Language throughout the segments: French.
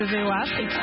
VOA Afrique.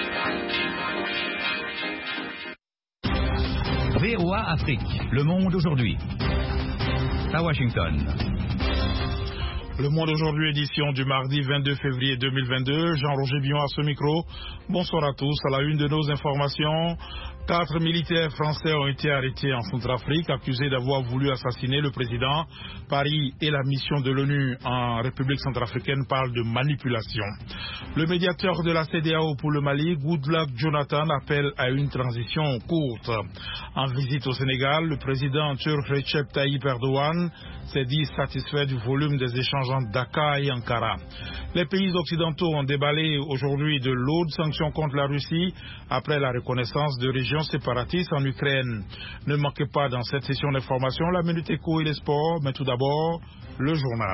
VOA Afrique, le monde aujourd'hui. À Washington. Le Monde aujourd'hui, édition du mardi 22 février 2022. Jean-Roger Billon à ce micro. Bonsoir à tous. À la une de nos informations, 4 militaires français ont été arrêtés en Centrafrique, accusés d'avoir voulu assassiner le président. Paris et la mission de l'ONU en République centrafricaine parlent de manipulation. Le médiateur de la CEDEAO pour le Mali, Goodluck Jonathan, appelle à une transition courte. En visite au Sénégal, le président turc Recep Tayyip Erdogan s'est dit satisfait du volume des échanges entre Dakar et Ankara. Les pays occidentaux ont déballé aujourd'hui de lourdes sanctions contre la Russie après la reconnaissance de régions séparatistes en Ukraine. Ne manquez pas dans cette session d'information la Minute Éco et les sports, mais tout d'abord, le journal.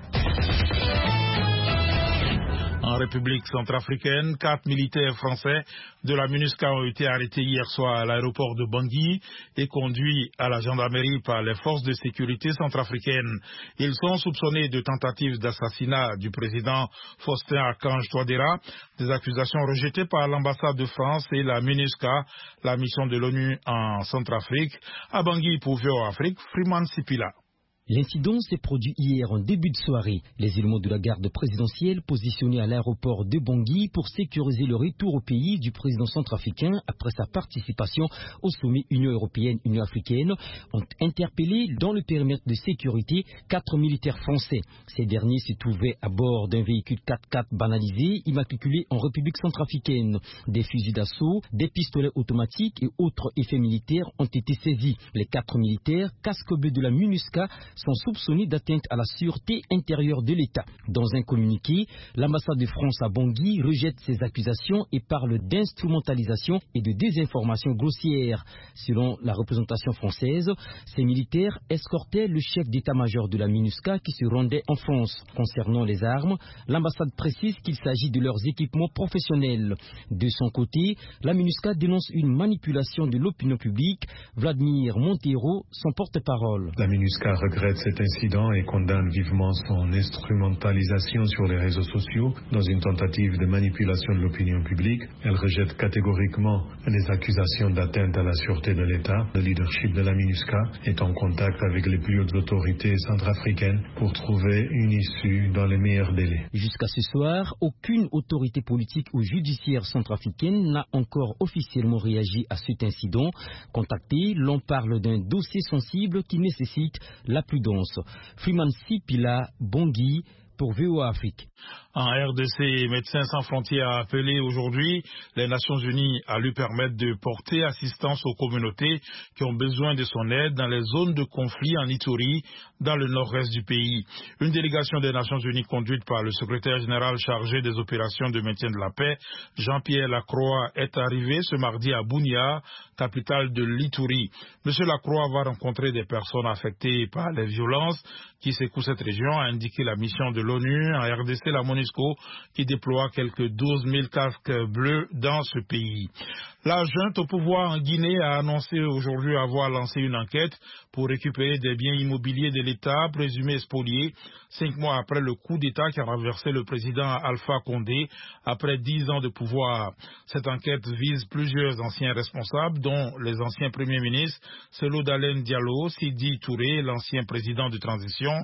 En République centrafricaine, 4 militaires français de la MINUSCA ont été arrêtés hier soir à l'aéroport de Bangui et conduits à la gendarmerie par les forces de sécurité centrafricaines. Ils sont soupçonnés de tentative d'assassinat du président Faustin Archange Touadéra, des accusations rejetées par l'ambassade de France et la MINUSCA, la mission de l'ONU en Centrafrique. À Bangui pour VOA Afrique, Freeman Sipila. L'incident s'est produit hier en début de soirée. Les éléments de la garde présidentielle positionnés à l'aéroport de Bangui pour sécuriser le retour au pays du président centrafricain après sa participation au sommet Union européenne-Union africaine ont interpellé dans le périmètre de sécurité 4 militaires français. Ces derniers se trouvaient à bord d'un véhicule 4x4 banalisé immatriculé en République centrafricaine. Des fusils d'assaut, des pistolets automatiques et autres effets militaires ont été saisis. Les 4 militaires, casque bleu de la MINUSCA, sont soupçonnés d'atteinte à la sûreté intérieure de l'État. Dans un communiqué, l'ambassade de France à Bangui rejette ces accusations et parle d'instrumentalisation et de désinformation grossière. Selon la représentation française, ces militaires escortaient le chef d'état-major de la MINUSCA qui se rendait en France. Concernant les armes, l'ambassade précise qu'il s'agit de leurs équipements professionnels. De son côté, la MINUSCA dénonce une manipulation de l'opinion publique. Vladimir Montero, son porte-parole. La MINUSCA regrette cet incident et condamne vivement son instrumentalisation sur les réseaux sociaux dans une tentative de manipulation de l'opinion publique. Elle rejette catégoriquement les accusations d'atteinte à la sûreté de l'État. Le leadership de la MINUSCA est en contact avec les plus hautes autorités centrafricaines pour trouver une issue dans les meilleurs délais. Jusqu'à ce soir, aucune autorité politique ou judiciaire centrafricaine n'a encore officiellement réagi à cet incident. Contacté, l'on parle d'un dossier sensible qui nécessite la prudence. Freeman Sipila, Bangui, pour VOA Afrique. En RDC, Médecins sans frontières a appelé aujourd'hui les Nations Unies à lui permettre de porter assistance aux communautés qui ont besoin de son aide dans les zones de conflit en Ituri, dans le nord-est du pays. Une délégation des Nations Unies conduite par le secrétaire général chargé des opérations de maintien de la paix, Jean-Pierre Lacroix, est arrivée ce mardi à Bunia, capitale de l'Ituri. Monsieur Lacroix va rencontrer des personnes affectées par les violences qui secouent cette région, a indiqué la mission de l'ONU en RDC, la MONUSCO, qui déploie quelques 12 000 casques bleus dans ce pays. La junte au pouvoir en Guinée a annoncé aujourd'hui avoir lancé une enquête pour récupérer des biens immobiliers de l'État présumés spoliés 5 mois après le coup d'État qui a renversé le président Alpha Condé après 10 ans de pouvoir. Cette enquête vise plusieurs anciens responsables, dont les anciens premiers ministres Cellou Dalein Diallo, Sidi Touré, l'ancien président de transition,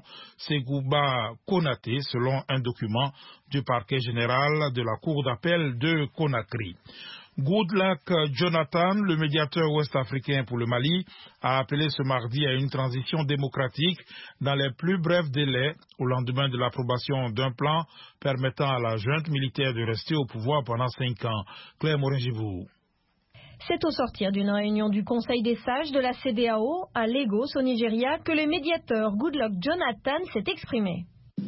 Ségouba Konaté, selon un document du parquet général de la cour d'appel de Conakry. Goodluck Jonathan, le médiateur ouest-africain pour le Mali, a appelé ce mardi à une transition démocratique dans les plus brefs délais au lendemain de l'approbation d'un plan permettant à la junte militaire de rester au pouvoir pendant 5 ans. Claire Morin-Gibou. C'est au sortir d'une réunion du Conseil des sages de la CEDEAO à Lagos, au Nigeria, que le médiateur Goodluck Jonathan s'est exprimé.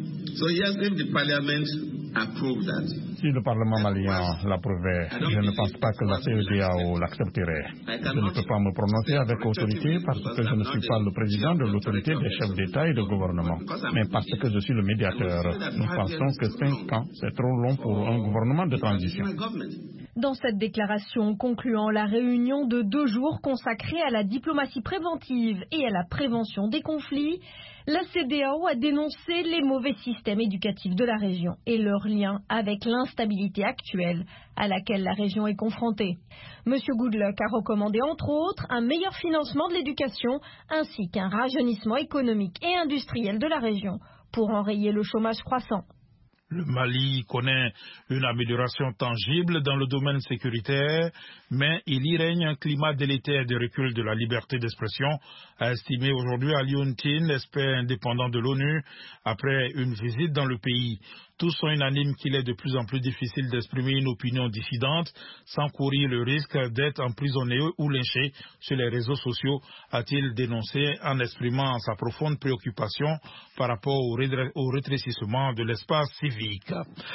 Si le Parlement malien l'approuvait, je ne pense pas que la CEDEAO l'accepterait. Je ne peux pas me prononcer avec autorité parce que je ne suis pas le président de l'autorité des chefs d'État et de gouvernement, mais parce que je suis le médiateur. Nous pensons que 5 ans, c'est trop long pour un gouvernement de transition. Dans cette déclaration concluant la réunion de 2 jours consacrée à la diplomatie préventive et à la prévention des conflits, la CEDEAO a dénoncé les mauvais systèmes éducatifs de la région et leur lien avec l'instabilité actuelle à laquelle la région est confrontée. M. Goodluck a recommandé entre autres un meilleur financement de l'éducation ainsi qu'un rajeunissement économique et industriel de la région pour enrayer le chômage croissant. Le Mali connaît une amélioration tangible dans le domaine sécuritaire, mais il y règne un climat délétère de recul de la liberté d'expression, a estimé aujourd'hui Ali Ountin, expert indépendant de l'ONU, après une visite dans le pays. Tous sont unanimes qu'il est de plus en plus difficile d'exprimer une opinion dissidente sans courir le risque d'être emprisonné ou lynché sur les réseaux sociaux, a-t-il dénoncé en exprimant sa profonde préoccupation par rapport au rétrécissement de l'espace civique.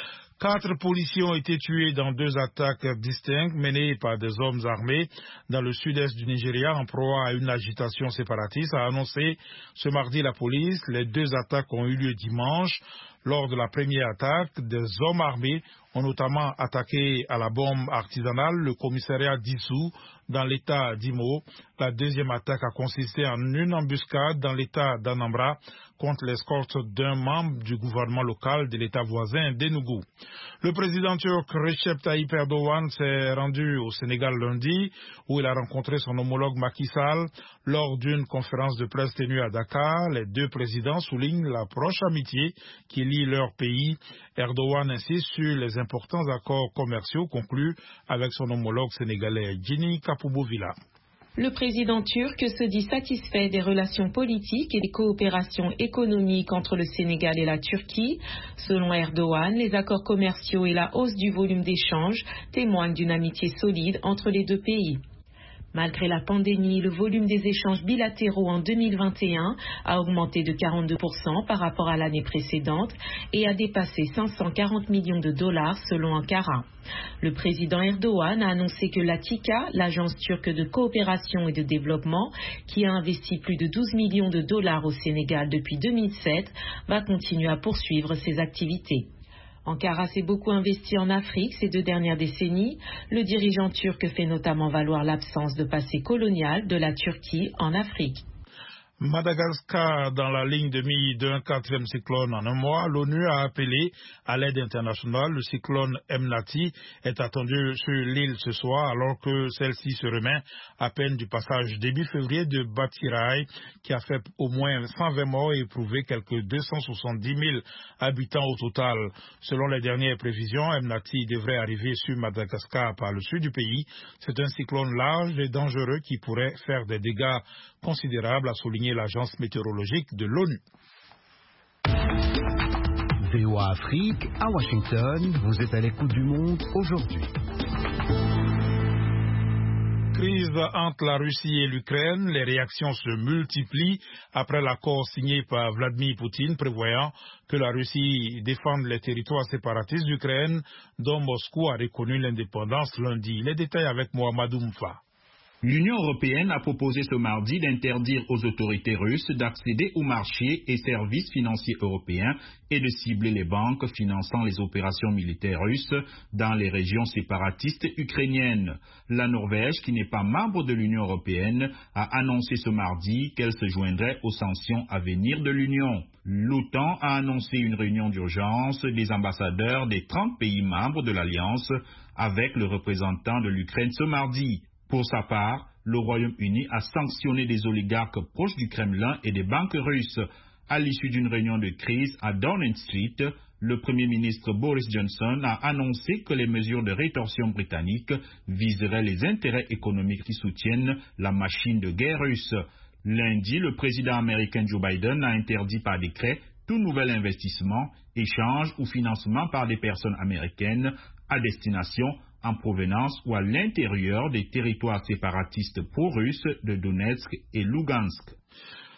4 policiers ont été tués dans 2 attaques distinctes menées par des hommes armés dans le sud-est du Nigeria en proie à une agitation séparatiste, a annoncé ce mardi la police. Les 2 attaques ont eu lieu dimanche. Lors de la première attaque, des hommes armés ont notamment attaqué à la bombe artisanale le commissariat d'Issou dans l'état d'Imo. La deuxième attaque a consisté en une embuscade dans l'état d'Anambra contre l'escorte d'un membre du gouvernement local de l'état voisin d'Enugu. Le président turc Recep Tayyip Erdogan s'est rendu au Sénégal lundi où il a rencontré son homologue Macky Sall. Lors d'une conférence de presse tenue à Dakar, les 2 présidents soulignent la proche amitié qui lie leur pays. Erdogan insiste sur les importants accords commerciaux conclus avec son homologue sénégalais Gini Kapubovila. Le président turc se dit satisfait des relations politiques et des coopérations économiques entre le Sénégal et la Turquie. Selon Erdogan, les accords commerciaux et la hausse du volume d'échanges témoignent d'une amitié solide entre les 2 pays. Malgré la pandémie, le volume des échanges bilatéraux en 2021 a augmenté de 42% par rapport à l'année précédente et a dépassé 540 millions de dollars selon Ankara. Le président Erdogan a annoncé que l'ATİKA, l'agence turque de coopération et de développement, qui a investi plus de 12 millions de dollars au Sénégal depuis 2007, va continuer à poursuivre ses activités. Ankara s'est beaucoup investi en Afrique ces 2 dernières décennies. Le dirigeant turc fait notamment valoir l'absence de passé colonial de la Turquie en Afrique. Madagascar dans la ligne de mire d'un 4e cyclone en un mois. L'ONU a appelé à l'aide internationale. Le cyclone Emnati est attendu sur l'île ce soir alors que celle-ci se remet à peine du passage début février de Batirai qui a fait au moins 120 morts et éprouvé quelques 270 000 habitants au total. Selon les dernières prévisions, Emnati devrait arriver sur Madagascar par le sud du pays. C'est un cyclone large et dangereux qui pourrait faire des dégâts considérables, a souligné l'agence météorologique de l'ONU. VOA Afrique, à Washington, vous êtes à l'écoute du monde aujourd'hui. Crise entre la Russie et l'Ukraine, les réactions se multiplient après l'accord signé par Vladimir Poutine prévoyant que la Russie défende les territoires séparatistes d'Ukraine dont Moscou a reconnu l'indépendance lundi. Les détails avec Mohamedou Mfa. L'Union européenne a proposé ce mardi d'interdire aux autorités russes d'accéder aux marchés et services financiers européens et de cibler les banques finançant les opérations militaires russes dans les régions séparatistes ukrainiennes. La Norvège, qui n'est pas membre de l'Union européenne, a annoncé ce mardi qu'elle se joindrait aux sanctions à venir de l'Union. L'OTAN a annoncé une réunion d'urgence des ambassadeurs des 30 pays membres de l'Alliance avec le représentant de l'Ukraine ce mardi. Pour sa part, le Royaume-Uni a sanctionné des oligarques proches du Kremlin et des banques russes. À l'issue d'une réunion de crise à Downing Street, le Premier ministre Boris Johnson a annoncé que les mesures de rétorsion britanniques viseraient les intérêts économiques qui soutiennent la machine de guerre russe. Lundi, le président américain Joe Biden a interdit par décret tout nouvel investissement, échange ou financement par des personnes américaines à destination en provenance ou à l'intérieur des territoires séparatistes pro-russes de Donetsk et Lugansk.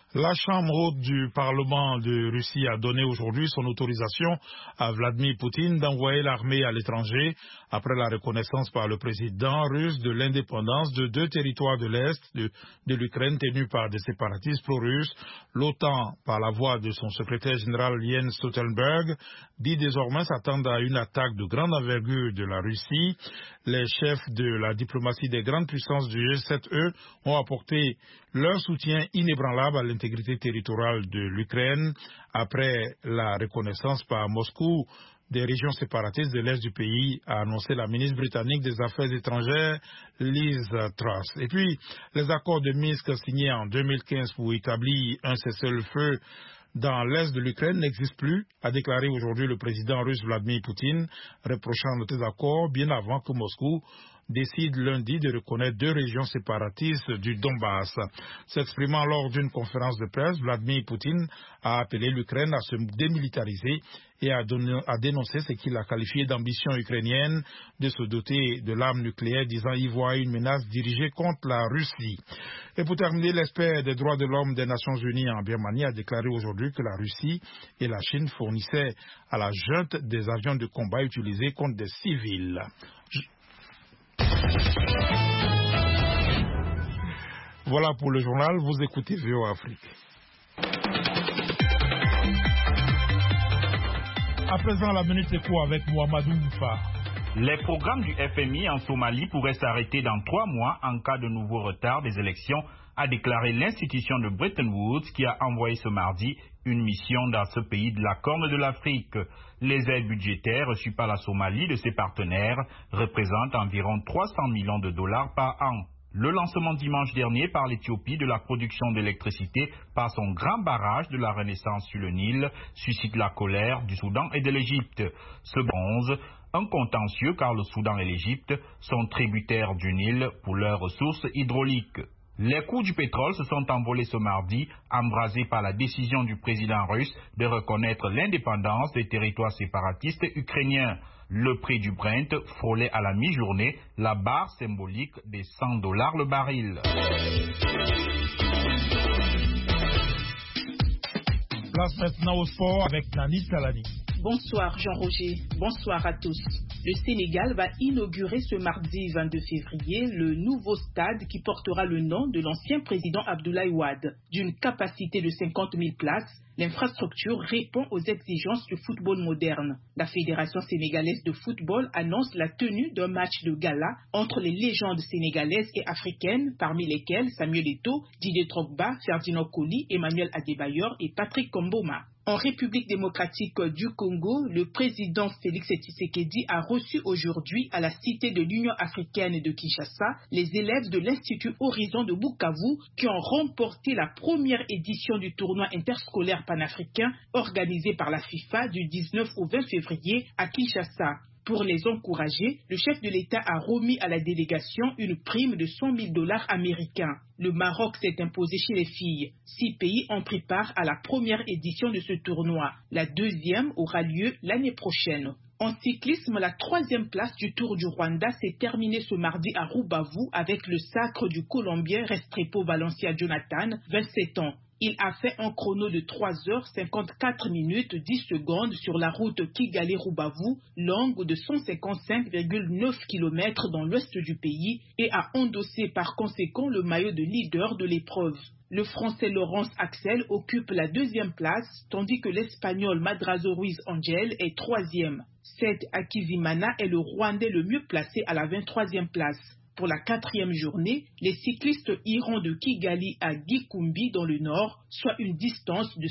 La Chambre haute du Parlement de Russie a donné aujourd'hui son autorisation à Vladimir Poutine d'envoyer l'armée à l'étranger après la reconnaissance par le président russe de l'indépendance de 2 territoires de l'Est de l'Ukraine tenus par des séparatistes pro-russes. L'OTAN, par la voix de son secrétaire général Jens Stoltenberg, dit désormais s'attendre à une attaque de grande envergure de la Russie. Les chefs de la diplomatie des grandes puissances du G7, ont apporté leur soutien inébranlable à l'intégrité territoriale de l'Ukraine après la reconnaissance par Moscou des régions séparatistes de l'Est du pays, a annoncé la ministre britannique des Affaires étrangères, Liz Truss. Et puis, les accords de Minsk signés en 2015 pour établir un cessez-le-feu dans l'Est de l'Ukraine n'existe plus, a déclaré aujourd'hui le président russe Vladimir Poutine, reprochant de ces accords bien avant que Moscou décide lundi de reconnaître 2 régions séparatistes du Donbass. S'exprimant lors d'une conférence de presse, Vladimir Poutine a appelé l'Ukraine à se démilitariser et à dénoncer ce qu'il a qualifié d'ambition ukrainienne de se doter de l'arme nucléaire, disant y voir une menace dirigée contre la Russie. Et pour terminer, l'expert des droits de l'homme des Nations Unies en Birmanie a déclaré aujourd'hui que la Russie et la Chine fournissaient à la junte des avions de combat utilisés contre des civils. Voilà pour le journal, vous écoutez VOA Afrique. À présent, la minute éco avec Mohamedou Boufa. Les programmes du FMI en Somalie pourraient s'arrêter dans 3 mois en cas de nouveau retard des élections, a déclaré l'institution de Bretton Woods qui a envoyé ce mardi une mission dans ce pays de la Corne de l'Afrique. Les aides budgétaires reçues par la Somalie de ses partenaires représentent environ 300 millions de dollars par an. Le lancement dimanche dernier par l'Éthiopie de la production d'électricité par son grand barrage de la Renaissance sur le Nil suscite la colère du Soudan et de l'Égypte. Ce bronze, un contentieux car le Soudan et l'Égypte sont tributaires du Nil pour leurs ressources hydrauliques. Les coûts du pétrole se sont envolés ce mardi, embrasés par la décision du président russe de reconnaître l'indépendance des territoires séparatistes ukrainiens. Le prix du Brent frôlait à la mi-journée la barre symbolique des $100 le baril. Place maintenant au sport avec Nani Talani. Bonsoir Jean-Roger, bonsoir à tous. Le Sénégal va inaugurer ce mardi 22 février le nouveau stade qui portera le nom de l'ancien président Abdoulaye Wade. D'une capacité de 50 000 places, l'infrastructure répond aux exigences du football moderne. La Fédération sénégalaise de football annonce la tenue d'un match de gala entre les légendes sénégalaises et africaines, parmi lesquelles Samuel Eto'o, Didier Drogba, Ferdinand Coly, Emmanuel Adebayor et Patrick Mboma. En République démocratique du Congo, le président Félix Tshisekedi a reçu aujourd'hui à la Cité de l'Union africaine de Kinshasa les élèves de l'Institut Horizon de Bukavu qui ont remporté la première édition du tournoi interscolaire panafricain organisé par la FIFA du 19 au 20 février à Kinshasa. Pour les encourager, le chef de l'État a remis à la délégation une prime de $100 000 américains. Le Maroc s'est imposé chez les filles. 6 pays ont pris part à la première édition de ce tournoi. La deuxième aura lieu l'année prochaine. En cyclisme, la 3e place du Tour du Rwanda s'est terminée ce mardi à Rubavu avec le sacre du Colombien Restrepo Valencia Jonathan, 27 ans. Il a fait un chrono de 3h54 minutes 10 secondes sur la route Kigali-Rubavu, longue de 155,9 km dans l'ouest du pays et a endossé par conséquent le maillot de leader de l'épreuve. Le Français Laurence Axel occupe la 2e place, tandis que l'Espagnol Madrazo Ruiz Angel est 3e. Seth Akizimana est le Rwandais le mieux placé à la 23e place. Pour la 4e journée, les cyclistes iront de Kigali à Gikumbi dans le nord, soit une distance de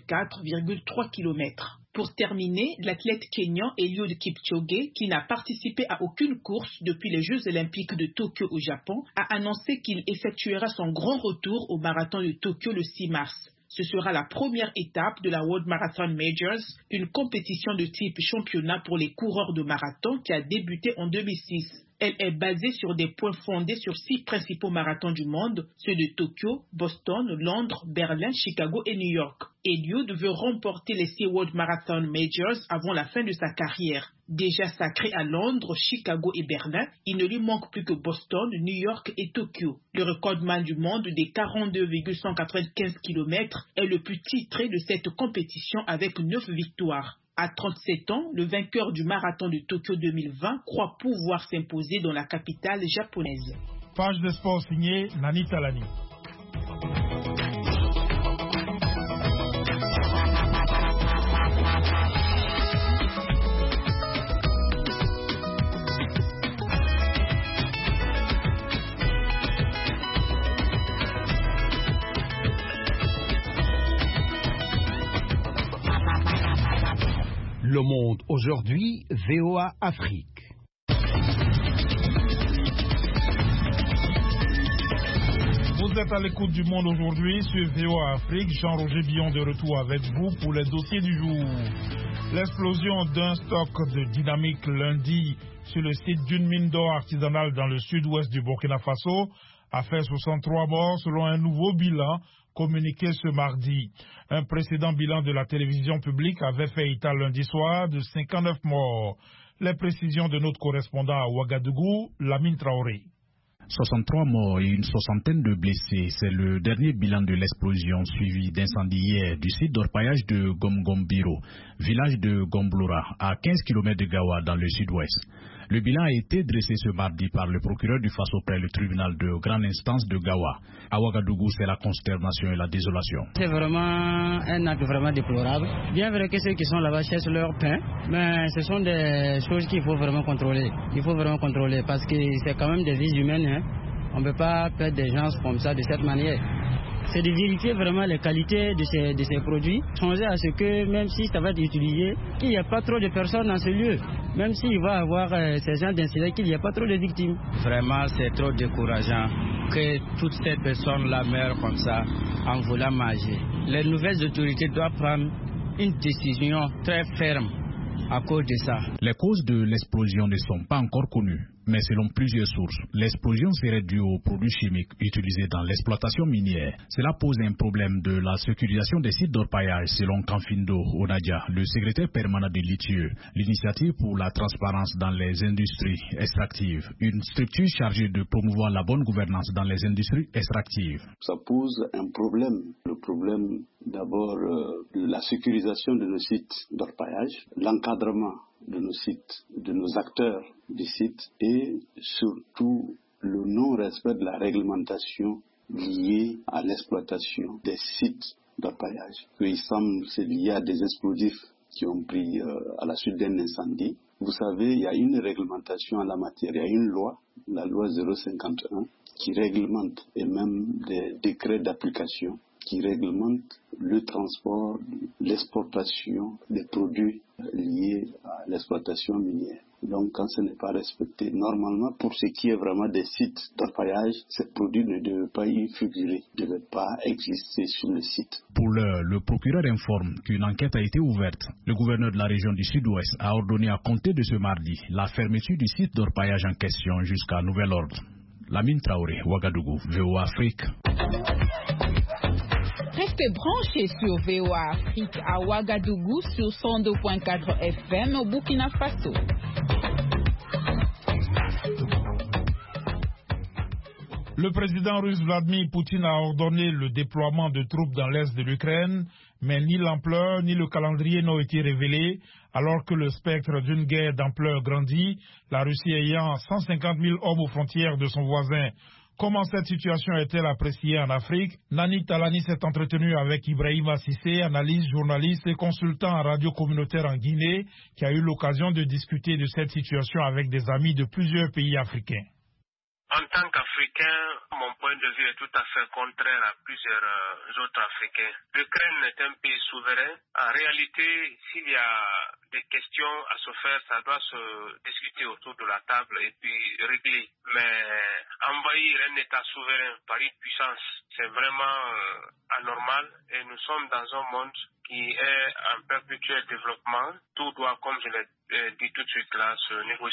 124,3 km. Pour terminer, l'athlète kényan Eliud Kipchoge, qui n'a participé à aucune course depuis les Jeux Olympiques de Tokyo au Japon, a annoncé qu'il effectuera son grand retour au marathon de Tokyo le 6 mars. Ce sera la première étape de la World Marathon Majors, une compétition de type championnat pour les coureurs de marathon qui a débuté en 2006. Elle est basée sur des points fondés sur 6 principaux marathons du monde, ceux de Tokyo, Boston, Londres, Berlin, Chicago et New York. Eliud veut remporter les SeaWorld Marathon Majors avant la fin de sa carrière. Déjà sacré à Londres, Chicago et Berlin, il ne lui manque plus que Boston, New York et Tokyo. Le recordman du monde des 42,195 km est le plus titré de cette compétition avec 9 victoires. À 37 ans, le vainqueur du marathon de Tokyo 2020 croit pouvoir s'imposer dans la capitale japonaise. Page de sport signée Nani Talani. Le Monde aujourd'hui, VOA Afrique. Vous êtes à l'écoute du Monde aujourd'hui sur VOA Afrique. Jean-Roger Billon de retour avec vous pour les dossiers du jour. L'explosion d'un stock de dynamique lundi sur le site d'une mine d'or artisanale dans le sud-ouest du Burkina Faso a fait 63 morts selon un nouveau bilan communiqué ce mardi. Un précédent bilan de la télévision publique avait fait état lundi soir de 59 morts. Les précisions de notre correspondant à Ouagadougou, Lamine Traoré. 63 morts et une soixantaine de blessés, c'est le dernier bilan de l'explosion suivi d'incendie hier du site d'orpaillage de Gomgombiro, village de Gomblora, à 15 km de Gawa dans le sud-ouest. Le bilan a été dressé ce mardi par le procureur du Faso près le tribunal de grande instance de Gawa. À Ouagadougou, c'est la consternation et la désolation. C'est vraiment un acte vraiment déplorable. Bien vrai que ceux qui sont là-bas cherchent leur pain, mais ce sont des choses qu'il faut vraiment contrôler. Il faut vraiment contrôler parce que c'est quand même des vies humaines. Hein. On ne peut pas perdre des gens comme ça de cette manière. C'est de vérifier vraiment les qualités de ces produits, changer à ce que même si ça va être utilisé, qu'il n'y ait pas trop de personnes dans ce lieu. Même s'il va y avoir ces gens d'incidents, qu'il n'y ait pas trop de victimes. Vraiment, c'est trop décourageant que toutes ces personnes-là meurent comme ça en voulant manger. Les nouvelles autorités doivent prendre une décision très ferme à cause de ça. Les causes de l'explosion ne sont pas encore connues. Mais selon plusieurs sources, l'explosion serait due aux produits chimiques utilisés dans l'exploitation minière. Cela pose un problème de la sécurisation des sites d'orpaillage, selon Kanfindo Onadia, le secrétaire permanent de l'ITIE, l'initiative pour la transparence dans les industries extractives, une structure chargée de promouvoir la bonne gouvernance dans les industries extractives. Ça pose un problème, le problème d'abord de la sécurisation de nos sites d'orpaillage, l'encadrement de nos sites, de nos acteurs des sites et surtout le non-respect de la réglementation liée à l'exploitation des sites d'orpaillage. Il semble que c'est lié à des explosifs qui ont pris à la suite d'un incendie. Vous savez, il y a une réglementation en la matière, il y a une loi, la loi 051, qui réglemente et même des décrets d'application qui réglementent le transport, l'exportation des produits liés à l'exploitation minière. Donc quand ce n'est pas respecté, normalement pour ce qui est vraiment des sites d'orpaillage, ces produits ne devaient pas y figurer, ne devaient pas exister sur le site. Pour l'heure, le procureur informe qu'une enquête a été ouverte. Le gouverneur de la région du Sud-Ouest a ordonné à compter de ce mardi la fermeture du site d'orpaillage en question jusqu'à nouvel ordre. Lamine Traoré, Ouagadougou, VOA Afrique. Restez branchés sur VOA Afrique à Ouagadougou sur 102.4 FM au Burkina Faso. Le président russe Vladimir Poutine a ordonné le déploiement de troupes dans l'est de l'Ukraine, mais ni l'ampleur ni le calendrier n'ont été révélés, alors que le spectre d'une guerre d'ampleur grandit, la Russie ayant 150 000 hommes aux frontières de son voisin. Comment cette situation est-elle appréciée en Afrique? Nani Talani s'est entretenu avec Ibrahima Sissé, analyste, journaliste et consultant en radio communautaire en Guinée, qui a eu l'occasion de discuter de cette situation avec des amis de plusieurs pays africains. En tant qu'Africain, mon point de vue est tout à fait contraire à plusieurs autres Africains. L'Ukraine est un pays souverain. En réalité, s'il y a des questions à se faire, ça doit se discuter autour de la table et puis régler. Mais envahir un État souverain par une puissance, c'est vraiment anormal et nous sommes dans un monde qui est en perpétuel développement. Tout doit, comme je l'ai dit tout de suite là, se négocier.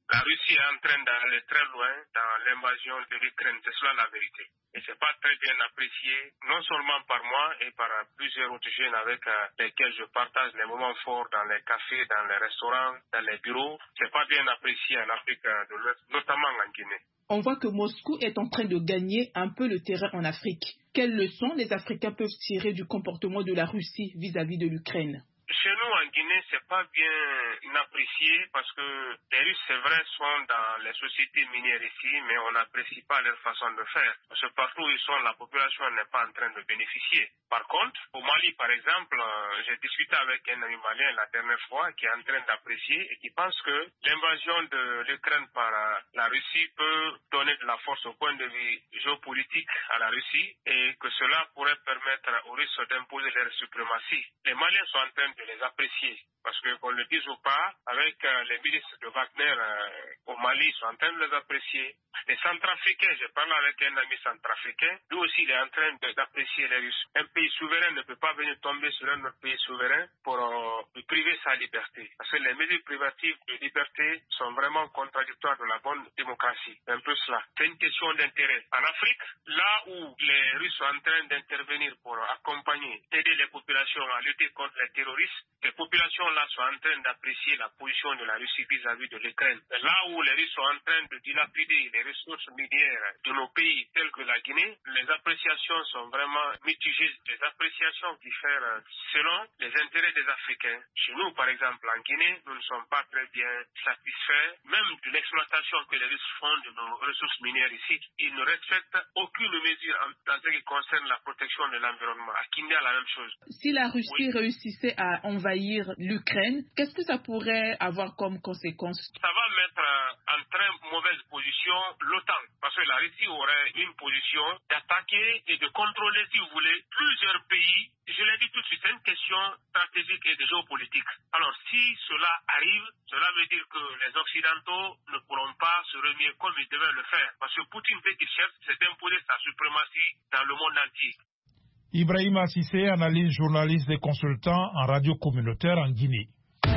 La Russie est en train d'aller très loin dans l'invasion de l'Ukraine, c'est cela la vérité. Et c'est pas très bien apprécié, non seulement par moi et par plusieurs autres jeunes avec lesquels je partage les moments forts dans les cafés, dans les restaurants, dans les bureaux. C'est pas bien apprécié en Afrique de l'Ouest, notamment en Guinée. On voit que Moscou est en train de gagner un peu le terrain en Afrique. Quelles leçons les Africains peuvent tirer du comportement de la Russie vis-à-vis de l'Ukraine? Chez nous, en Guinée, c'est pas bien apprécié parce que les Russes, c'est vrai, sont dans les sociétés minières ici, mais on n'apprécie pas leur façon de faire. Parce que partout où ils sont, la population n'est pas en train de bénéficier. Par contre, au Mali, par exemple, j'ai discuté avec un ami malien la dernière fois qui est en train d'apprécier et qui pense que l'invasion de l'Ukraine par la Russie peut donner de la force au point de vue géopolitique à la Russie et que cela pourrait permettre aux Russes d'imposer leur suprématie. Les Maliens sont en train de les apprécier. Parce que, qu'on le dise ou pas, avec les milices de Wagner au Mali, ils sont en train de les apprécier. Les Centrafricains, j'ai parlé avec un ami centrafricain, lui aussi il est en train d'apprécier les Russes. Un pays souverain ne peut pas venir tomber sur un autre pays souverain pour lui priver sa liberté. Parce que les mesures privatives de liberté sont vraiment contradictoires de la bonne démocratie. Un peu cela. C'est une question d'intérêt. En Afrique, là où les Russes sont en train d'intervenir pour accompagner, aider les populations à lutter contre les terroristes, ces populations-là sont en train d'apprécier la position de la Russie vis-à-vis de l'Ukraine. Là où les Russes sont en train de dilapider les ressources minières de nos pays tels que la Guinée, les appréciations sont vraiment mitigées. Des appréciations qui diffèrent selon les intérêts des Africains. Chez nous, par exemple, en Guinée, nous ne sommes pas très bien satisfaits, même de l'exploitation que les Russes font de nos ressources minières ici. Ils ne respectent aucune mesure en ce qui concerne la protection de l'environnement. À Kindia, la même chose. Si la Russie réussissait à envahir l'Ukraine, qu'est-ce que ça pourrait avoir comme conséquence? Ça va mettre en très mauvaise position l'OTAN, parce que la Russie aurait une position d'attaquer et de contrôler, si vous voulez, plusieurs pays. Je l'ai dit tout de suite, c'est une question stratégique et de géopolitique. Alors si cela arrive, cela veut dire que les Occidentaux ne pourront pas se remuer comme ils devaient le faire, parce que Poutine, ce qu'il cherche, c'est d'imposer sa suprématie dans le monde entier. Ibrahima Cissé, analyse journaliste et consultant en radio communautaire en Guinée.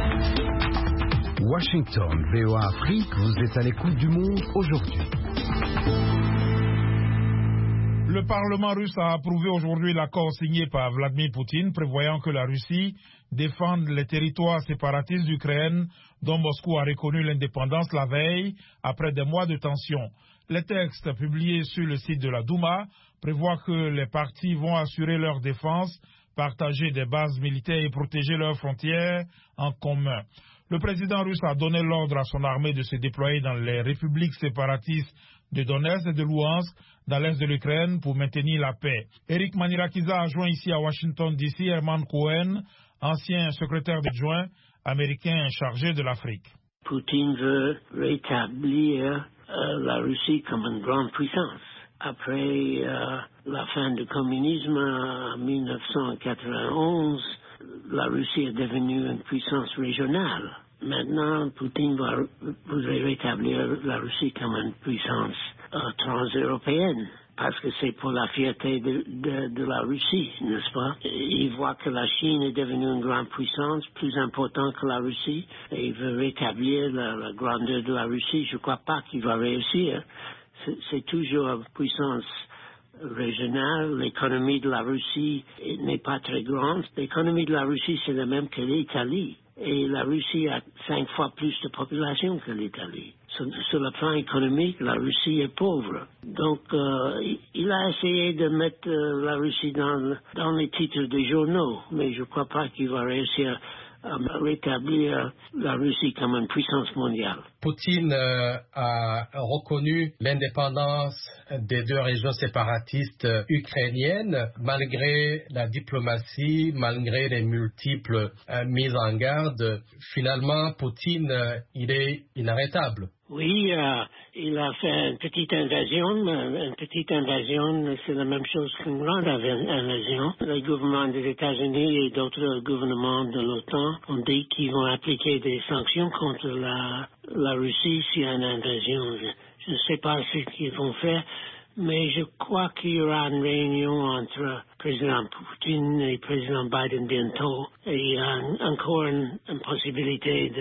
Washington, VOA Afrique, vous êtes à l'écoute du monde aujourd'hui. Le Parlement russe a approuvé aujourd'hui l'accord signé par Vladimir Poutine prévoyant que la Russie défende les territoires séparatistes d'Ukraine dont Moscou a reconnu l'indépendance la veille après des mois de tension. Les textes publiés sur le site de la Douma prévoient que les partis vont assurer leur défense, partager des bases militaires et protéger leurs frontières en commun. Le président russe a donné l'ordre à son armée de se déployer dans les républiques séparatistes de Donetsk et de Louhansk, dans l'est de l'Ukraine, pour maintenir la paix. Eric Manirakiza a joint ici à Washington DC Herman Cohen, ancien secrétaire adjoint américain chargé de l'Afrique. Poutine veut rétablir la Russie comme une grande puissance. Après la fin du communisme en 1991, la Russie est devenue une puissance régionale. Maintenant, Poutine voudrait rétablir la Russie comme une puissance transeuropéenne, parce que c'est pour la fierté de la Russie, n'est-ce pas? Il voit que la Chine est devenue une grande puissance, plus importante que la Russie, et il veut rétablir la grandeur de la Russie. Je ne crois pas qu'il va réussir. C'est toujours une puissance régionale. L'économie de la Russie n'est pas très grande. L'économie de la Russie, c'est la même que l'Italie. Et la Russie a 5 fois plus de population que l'Italie. Sur le plan économique, la Russie est pauvre. Donc, il a essayé de mettre la Russie dans les titres des journaux, mais je ne crois pas qu'il va réussir à rétablir la Russie comme une puissance mondiale. Poutine a reconnu l'indépendance des deux régions séparatistes ukrainiennes, malgré la diplomatie, malgré les multiples mises en garde. Finalement, Poutine, il est inarrêtable. Oui, il a fait une petite invasion. Une petite invasion, c'est la même chose qu'une grande invasion. Le gouvernement des États-Unis et d'autres gouvernements de l'OTAN ont dit qu'ils vont appliquer des sanctions contre la Russie s'il y a une invasion. Je ne sais pas ce qu'ils vont faire, mais je crois qu'il y aura une réunion entre le président Poutine et le président Biden bientôt. Et il y a encore une possibilité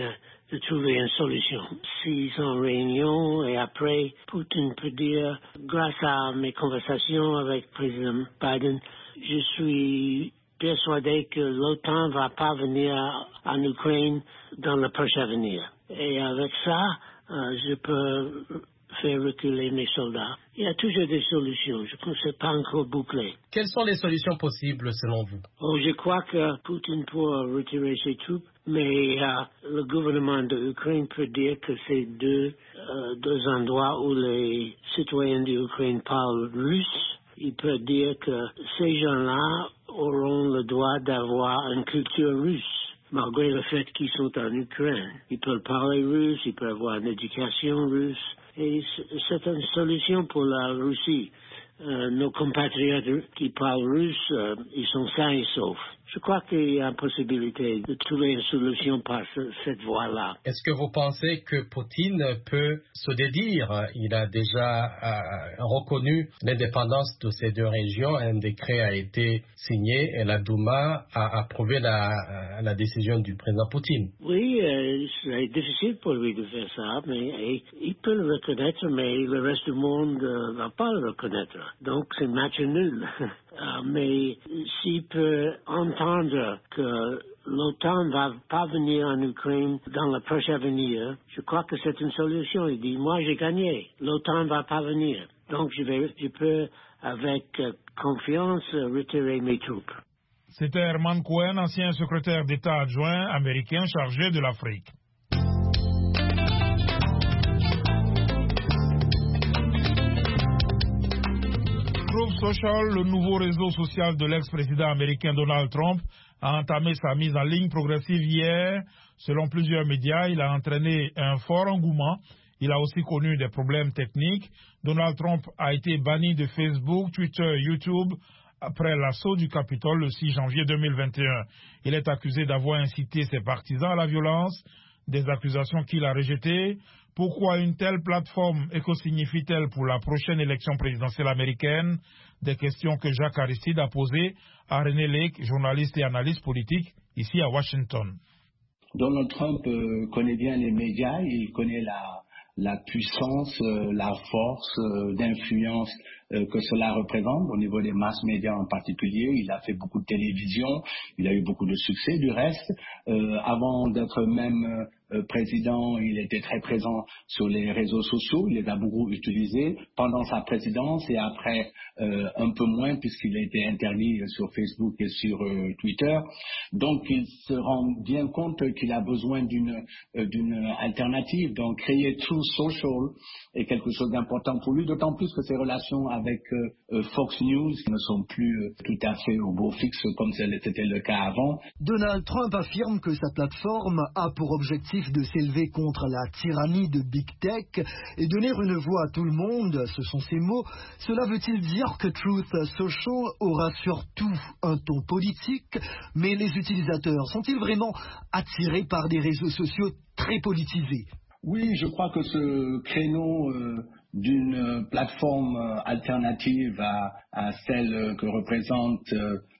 de trouver une solution. S'ils sont en réunion et après, Poutine peut dire, grâce à mes conversations avec le président Biden, je suis persuadé que l'OTAN va pas venir en Ukraine dans le prochain avenir. Et avec ça, je peux faire reculer mes soldats. Il y a toujours des solutions. Je pense que c'est pas encore bouclé. Quelles sont les solutions possibles selon vous? Je crois que Poutine pourra retirer ses troupes, mais le gouvernement de l'Ukraine peut dire que c'est deux endroits où les citoyens de l'Ukraine parlent russe. Il peut dire que ces gens-là auront le droit d'avoir une culture russe, malgré le fait qu'ils sont en Ukraine. Ils peuvent parler russe, ils peuvent avoir une éducation russe. Et c'est une solution pour la Russie. Nos compatriotes qui parlent russe, ils sont sains et saufs. Je crois qu'il y a une possibilité de trouver une solution par cette voie-là. Est-ce que vous pensez que Poutine peut se dédire? Il a déjà reconnu l'indépendance de ces deux régions. Un décret a été signé et la Douma a approuvé la décision du président Poutine. Oui, c'est difficile pour lui de faire ça, mais il peut le reconnaître, mais le reste du monde ne va pas le reconnaître. Donc c'est match nul. Mais s'il peut entendre que l'OTAN ne va pas venir en Ukraine dans le prochain avenir, je crois que c'est une solution. Il dit, moi j'ai gagné, l'OTAN ne va pas venir. Donc je peux avec confiance retirer mes troupes. C'était Herman Cohen, ancien secrétaire d'État adjoint américain chargé de l'Afrique. Truth Social, le nouveau réseau social de l'ex-président américain Donald Trump, a entamé sa mise en ligne progressive hier. Selon plusieurs médias, il a entraîné un fort engouement. Il a aussi connu des problèmes techniques. Donald Trump a été banni de Facebook, Twitter, YouTube après l'assaut du Capitole le 6 janvier 2021. Il est accusé d'avoir incité ses partisans à la violence, des accusations qu'il a rejetées. Pourquoi une telle plateforme éco-signifie-t-elle pour la prochaine élection présidentielle américaine? Des questions que Jacques Aristide a posées à René Lake, journaliste et analyste politique, ici à Washington. Donald Trump connaît bien les médias, il connaît la puissance, la force d'influence que cela représente au niveau des masses médias en particulier. Il a fait beaucoup de télévision, il a eu beaucoup de succès du reste. Avant d'être même président, il était très présent sur les réseaux sociaux, il les a beaucoup utilisés pendant sa présidence et après un peu moins puisqu'il a été interdit sur Facebook et sur Twitter. Donc il se rend bien compte qu'il a besoin d'une alternative. Donc créer Truth Social est quelque chose d'important pour lui, d'autant plus que ses relations avec Fox News ne sont plus tout à fait au beau fixe comme c'était le cas avant. Donald Trump affirme que sa plateforme a pour objectif de s'élever contre la tyrannie de Big Tech et donner une voix à tout le monde, ce sont ses mots. Cela veut-il dire que Truth Social aura surtout un ton politique, mais les utilisateurs sont-ils vraiment attirés par des réseaux sociaux très politisés? Oui, je crois que ce créneau d'une plateforme alternative à celle que représentent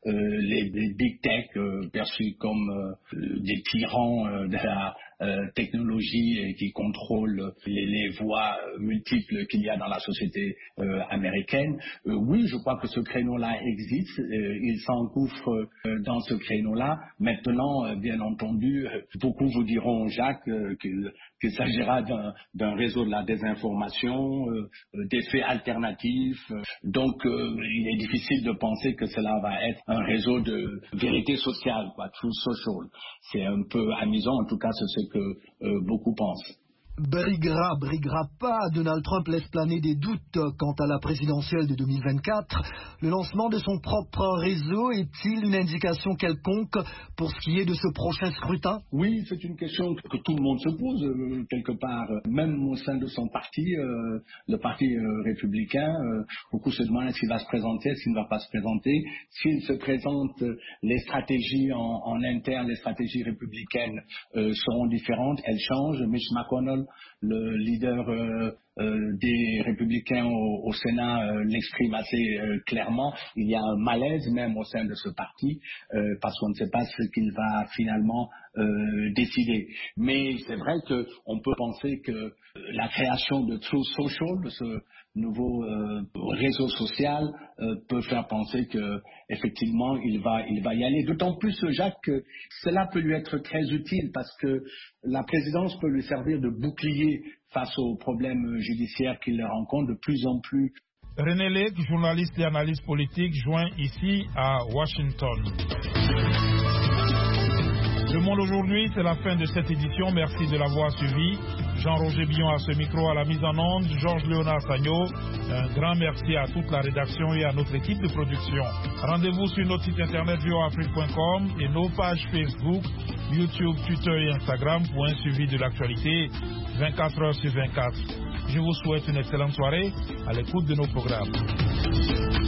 les big tech perçus comme des tyrans de la technologie et qui contrôlent les voies multiples qu'il y a dans la société américaine. Oui, je crois que ce créneau-là existe. Il s'engouffre dans ce créneau-là. Maintenant, bien entendu, beaucoup vous diront, Jacques, qu'il s'agira d'un réseau de la désinformation, des faits alternatifs. Donc, il est difficile de penser que cela va être un réseau de vérité sociale, quoi, Truth Social. C'est un peu amusant, en tout cas, c'est ce que beaucoup pensent. Briguera pas, Donald Trump laisse planer des doutes quant à la présidentielle de 2024. Le lancement de son propre réseau est-il une indication quelconque pour ce qui est de ce prochain scrutin? Oui, c'est une question que tout le monde se pose quelque part, même au sein de son parti, le parti républicain. Beaucoup se demandent s'il va se présenter, s'il ne va pas se présenter. S'il se présente, les stratégies en interne, les stratégies républicaines seront différentes, elles changent. Mitch McConnell, le leader des républicains au Sénat l'exprime assez clairement. Il y a un malaise même au sein de ce parti parce qu'on ne sait pas ce qu'il va finalement décider. Mais c'est vrai qu'on peut penser que la création de Truth Social, de ce nouveau réseau social, peut faire penser que effectivement il va y aller. D'autant plus, Jacques, que cela peut lui être très utile parce que la présidence peut lui servir de bouclier face aux problèmes judiciaires qu'il rencontre de plus en plus. René Lec, journaliste et analyste politique, joint ici à Washington. Le Monde aujourd'hui, c'est la fin de cette édition. Merci de l'avoir suivi. Jean-Roger Billon à ce micro, à la mise en onde. Georges Léonard Sagno. Un grand merci à toute la rédaction et à notre équipe de production. Rendez-vous sur notre site internet voafrique.com et nos pages Facebook, YouTube, Twitter et Instagram pour un suivi de l'actualité 24 heures sur 24. Je vous souhaite une excellente soirée à l'écoute de nos programmes.